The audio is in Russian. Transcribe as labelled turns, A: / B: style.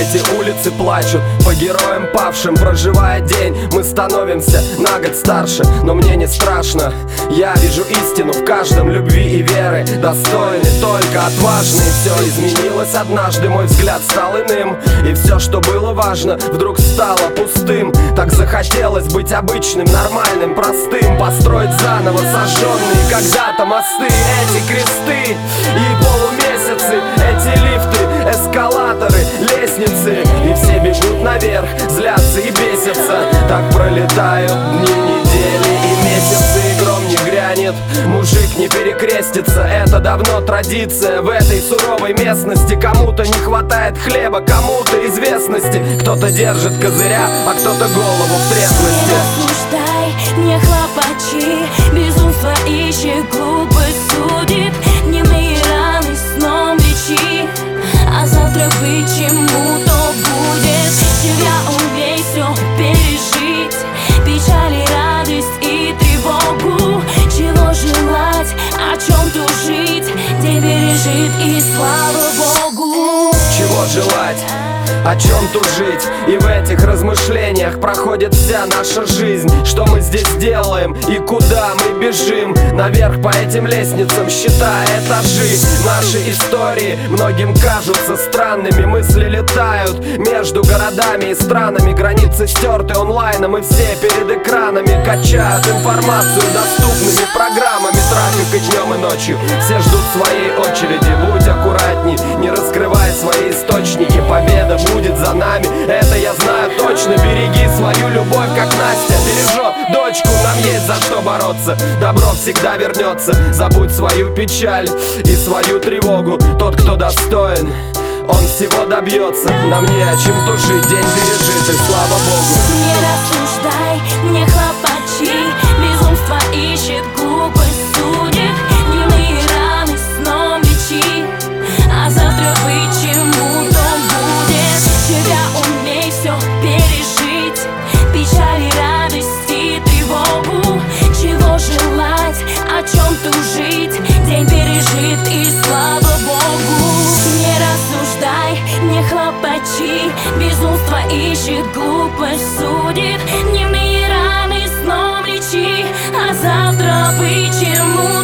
A: эти улицы плачут по героям павшим. Проживая день, мы становимся на год старше. Но мне не страшно, я вижу истину в каждом, любви и веры достойны только отважные. Все изменилось однажды, мой взгляд стал иным, и все, что было важно, вдруг стало пустым. Так захотелось быть обычным, нормальным, простым, построить заново сожженные когда-то мосты. Эти кресты и полумесяцы, эти лифты, эскалаторы, лестницы, и все бегут наверх, злятся и бесятся. Так пролетают дни, недели и месяцы, и гром не грянет, мужик не перекрестится. Это давно традиция в этой суровой местности. Кому-то не хватает хлеба, кому-то известности. Кто-то держит козыря, а кто-то голову в трезвости.
B: Не рассуждай, не хлопачи, безумство ищет, глупость судит. Дневные раны сном лечи, а завтра быть чему-то будет. Себя умей все пережить, печали, радость и тревогу. Чего желать, о чем тужить, день пережит и слава Богу.
A: Чего желать, о чем тужить, и в этих размышлениях проходит вся наша жизнь. Что мы здесь делаем и куда мы бежим? Наверх по этим лестницам, считая этажи. Наши истории многим кажутся странными. Мысли летают между городами и странами. Границы стерты онлайном, и все перед экранами качают информацию доступными программами. Трафик и днем, и ночью все ждут своей очереди. Будь аккуратней, не раскрывай свои источники. Победа будет за нами, это я знаю точно. Береги свою любовь, как Настя бережет дочку. Нам есть за что бороться, добро всегда вернется. Забудь свою печаль и свою тревогу. Тот, кто достоин, он всего добьется. Нам не о чем тужить, день пережит, и слава Богу.
B: Не рассуждай, не хлопачи, безумство ищет, глупость судит. Дневные раны сном лечи, а завтра быть чему-то будет. Себя умей все пережить, печали, радость и тревогу. Чего желать, о чем тужить, день пережит и слава Богу. Не рассуждай, не хлопачи, безумство ищет, глупость судит. Дневные раны сном лечи, а завтра быть чему